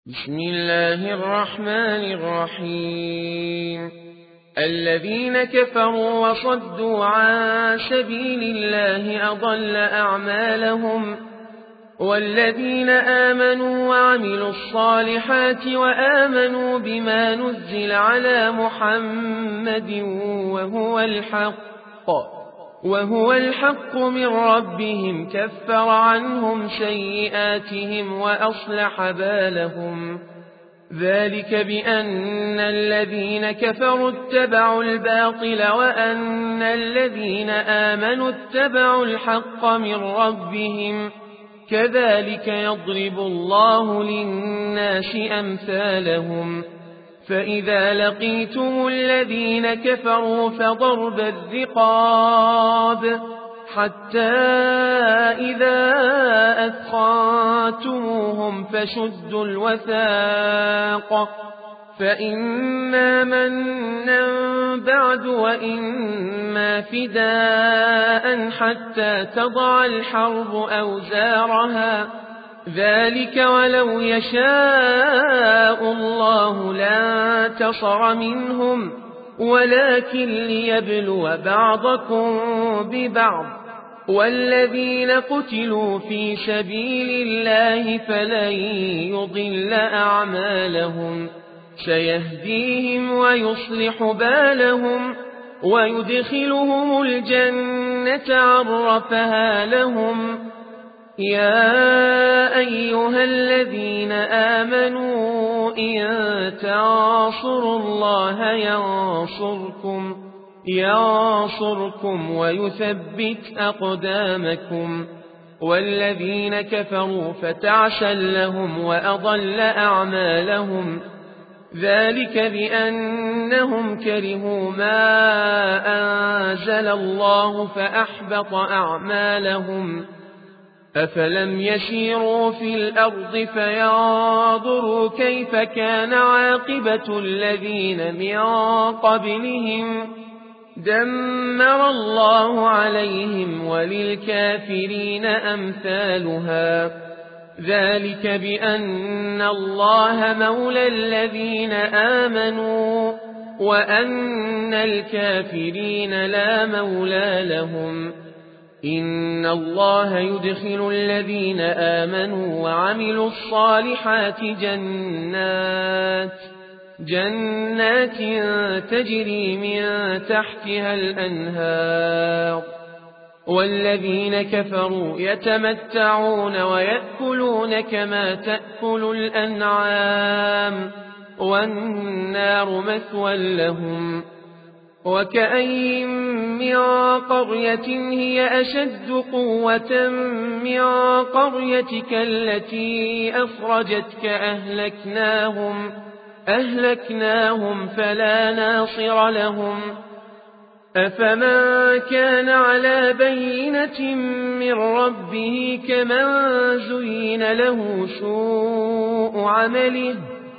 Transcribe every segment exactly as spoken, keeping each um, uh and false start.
بسم الله الرحمن الرحيم الذين كفروا وصدوا عن سبيل الله أضل أعمالهم والذين آمنوا وعملوا الصالحات وآمنوا بما نزل على محمد وهو الحق وهو الحق من ربهم كفر عنهم سيئاتهم وأصلح بالهم ذلك بأن الذين كفروا اتبعوا الباطل وأن الذين آمنوا اتبعوا الحق من ربهم كذلك يضرب الله للناس أمثالهم فإذا لقيتم الذين كفروا فضرب الرقاب حتى إذا أثخنتموهم فشدوا الوثاق فإما منا بعد وإما فداء حتى تضع الحرب أوزارها ذلك ولو يشاء الله لانتصر منهم ولكن ليبلو بعضكم ببعض والذين قتلوا في سبيل الله فلن يضل أعمالهم سيهديهم ويصلح بالهم ويدخلهم الجنة عرفها لهم يا أيها الذين آمنوا إن تنصروا الله ينصركم ينصركم ويثبت أقدامكم والذين كفروا فتعسا لهم وأضل أعمالهم ذلك بأنهم كرهوا ما أنزل الله فأحبط أعمالهم أفلم يسيروا في الأرض فينظروا كيف كان عاقبة الذين من قبلهم دمر الله عليهم وللكافرين أمثالها ذلك بأن الله مولى الذين آمنوا وأن الكافرين لا مولى لهم إن الله يدخل الذين آمنوا وعملوا الصالحات جنات جنات تجري من تحتها الأنهار والذين كفروا يتمتعون ويأكلون كما تأكل الأنعام والنار مثوى لهم وكأين من قرية هي أشد قوة من قريتك التي أخرجتك أهلكناهم أهلكناهم فلا ناصر لهم أفمن كان على بينة من ربه كمن زين له سوء عمله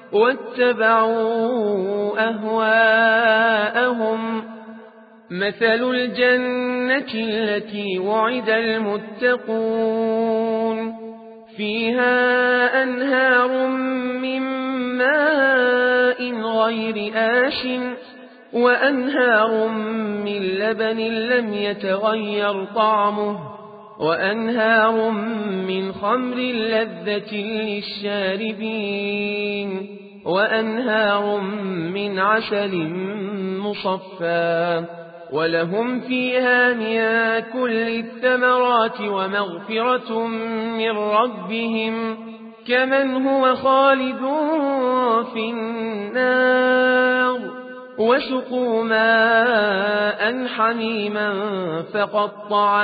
واتبعوا أهواءهم مثل الجنة التي وعد المتقون فيها أنهار من ماء غير آش وأنهار من لبن لم يتغير طعمه وأنهار من خمر لذة للشاربين وأنهار من عسل مصفى ولهم فيها من كل الثمرات ومغفرة من ربهم كمن هو خالد في النار وسقوا ماء حميما فقطع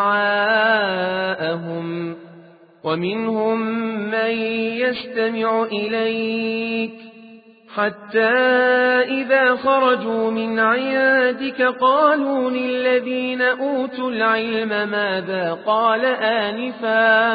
أمعاءهم ومنهم من يستمع إليك حتى إذا خرجوا من عندك قالوا للذين أوتوا العلم ماذا قال آنفا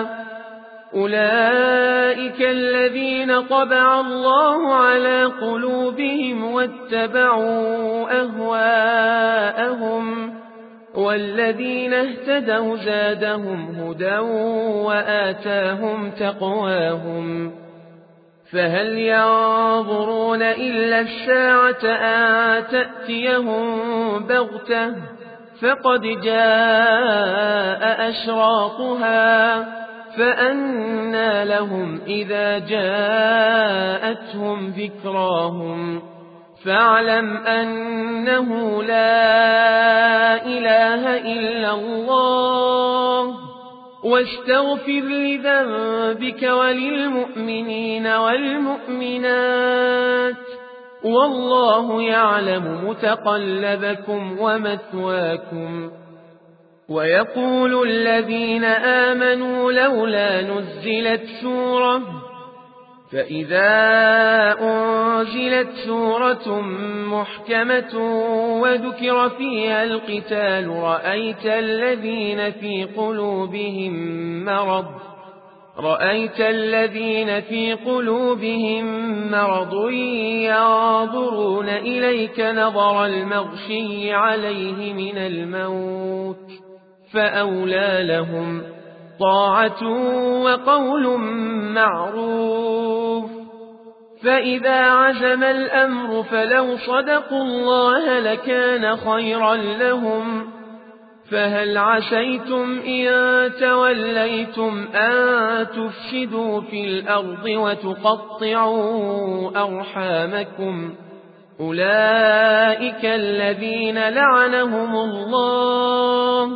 أولئك الذين طبع الله على قلوبهم واتبعوا أهواءهم والذين اهتدوا زادهم هدى وآتاهم تقواهم فهل ينظرون إلا الساعة أن تأتيهم بغتة فقد جاء أشراطها فأنى لهم إذا جاءتهم ذكراهم فاعلم أنه لا إله إلا الله واستغفر لذنبك وللمؤمنين والمؤمنات والله يعلم متقلبكم ومثواكم. ويقول الذين آمنوا لولا نزلت سورة فإذا أنزلت سورة محكمة وذكر فيها القتال رأيت الذين في قلوبهم مرض رأيت الذين في قلوبهم مرض ينظرون إليك نظر المغشي عليه من الموت فأولى لهم طاعة وقول معروف. فإذا عزم الأمر فلو صدقوا الله لكان خيرا لهم. فهل عسيتم إن توليتم أن تفسدوا في الأرض وتقطعوا أرحامكم أولئك الذين لعنهم الله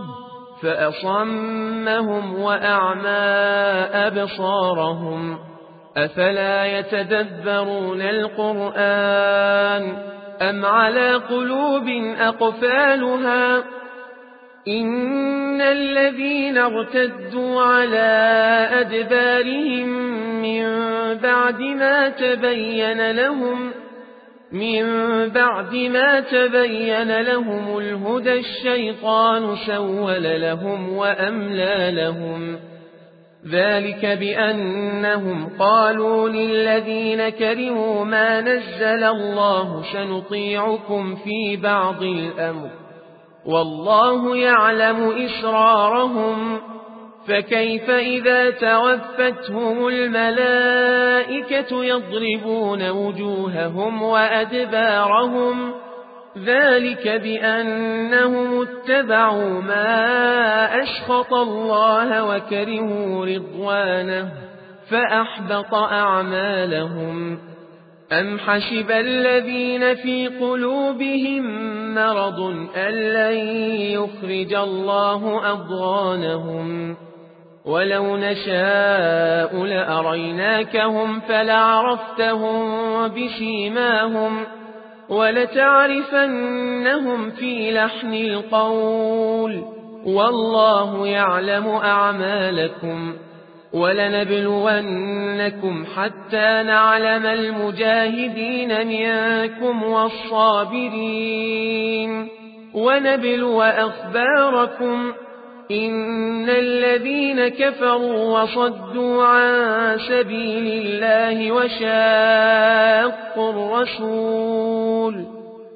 فأصمهم وأعمى أبصارهم أفلا يتدبرون القرآن أم على قلوب أقفالها إن الذين ارتدوا على أدبارهم من بعد ما تبين لهم من بعد ما تبين لهم الهدى الشيطان سول لهم وأملى لهم ذلك بأنهم قالوا للذين كرهوا ما نزل الله سنطيعكم في بعض الأمر والله يعلم إسرارهم فكيف إذا توفتهم الملائكة يضربون وجوههم وأدبارهم ذلك بأنهم اتبعوا ما أسخط الله وكرهوا رضوانه فأحبط أعمالهم. أم حسب الذين في قلوبهم مرض أن لن يخرج الله أضغانهم ولو نشاء لأريناكهم فلعرفتهم بسيماهم ولتعرفنهم في لحن القول والله يعلم أعمالكم. ولنبلونكم حتى نعلم المجاهدين منكم والصابرين ونبلو أخباركم إن الذين كفروا وصدوا عن سبيل الله وشاقوا الرسول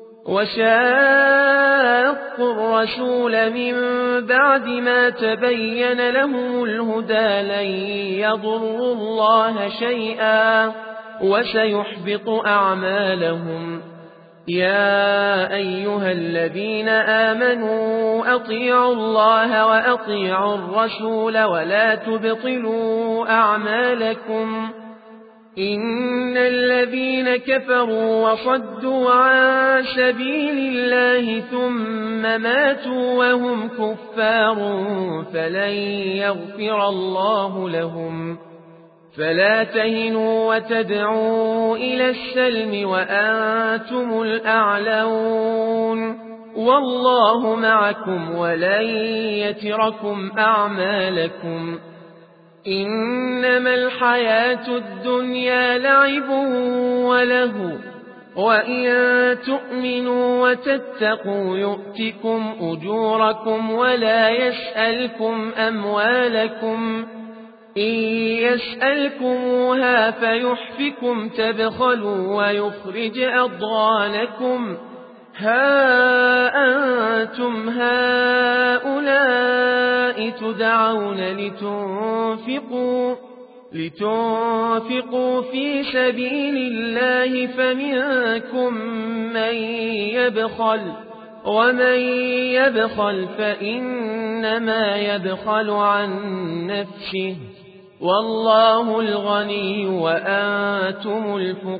وشاقوا الرسول من بعد ما تبين لهم الهدى لن يضروا الله شيئا وسيحبط أعمالهم. يا أيها الذين آمنوا أطيعوا الله وأطيعوا الرسول ولا تبطلوا أعمالكم إن الذين كفروا وصدوا عن سبيل الله ثم ماتوا وهم كفار فلن يغفر الله لهم. فلا تهنوا وتدعوا إلى السلم وأنتم الأعلون والله معكم ولن يتركم أعمالكم. إنما الحياة الدنيا لعب وله وإن تؤمنوا وتتقوا يؤتكم أجوركم ولا يسألكم أموالكم إن يسألكموها فيحفكم تبخلوا ويخرج أضغانكم ها أنتم هؤلاء تدعون لتنفقوا لتنفقوا في سبيل الله فمنكم من يبخل ومن يبخل فإنما يبخل عن نفسه والله الغني وأنتم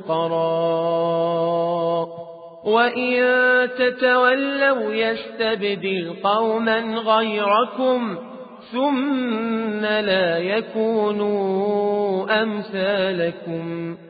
الفقراء وإن تتولوا يستبدل قوما غيركم ثم لا يكونوا أمثالكم